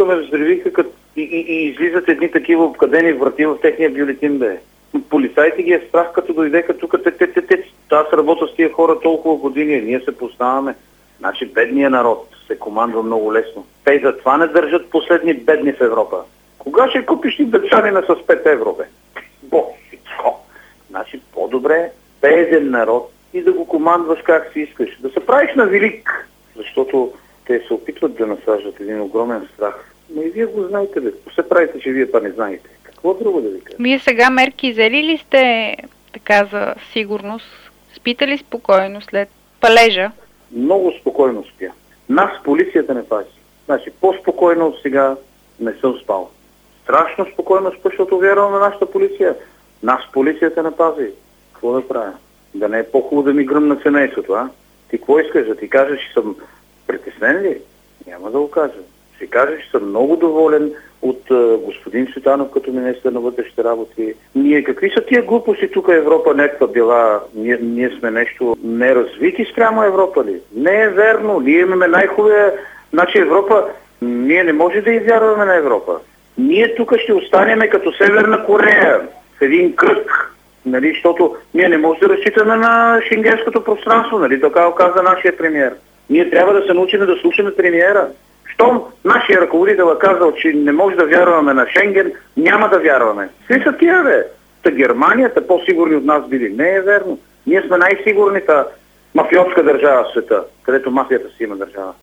ме взривиха и излизат едни такива обкадени врати в техния бюлетин, бе. Полицайите ги е страх, като дойдеха тук. Аз работя с тия хора толкова години, ние се познаваме. Значи бедният народ се командва много лесно. Те и затова не държат последни бедни в Европа. Кога ще купиш ти дъчанина с 5 евро, бе? Босичко! Значи по-добре беден народ и да го командваш как си искаш. Да се правиш на велик, защото те се опитват да насаждат един огромен страх. Но и вие го знаете, бе. Се правите, че вие па не знаете. Какво друго да ви кажа? Вие сега мерки взели ли сте така за сигурност? Спите ли спокойно след палежа? Много спокойно спя. Нас полицията не пази. Значи по-спокойно от сега не съм спал. Страшно спокойно спа, защото вярвам на нашата полиция. Нас полицията не пази. Какво да правя? Да не е по-хубаво да ми гръмна семейството, а? Ти какво искаш? Да ти кажа, че съм притеснен ли? Няма да го кажа. Ще кажа, че съм много доволен от господин Цветанов като министър на вътрешните работи. Ние какви са тия глупости тук Европа някаква била? Ние сме нещо неразвити спрямо Европа ли? Не е верно. Ние имаме най-хубавия. Значи Европа, ние не може да извярваме на Европа. Ние тук ще останеме като Северна Корея в един кръг. Нали, защото ние не можем да разчитаме на шенгенското пространство, нали, така каза нашия премиер. Ние трябва да се научим да слушаме премиера. Щом нашия ръководител е казал, че не може да вярваме на Шенген, няма да вярваме. Какви са тия, бе? Та Германия, та по-сигурни от нас били. Не е верно. Ние сме най-сигурната мафиотска държава в света, където мафията си има държава.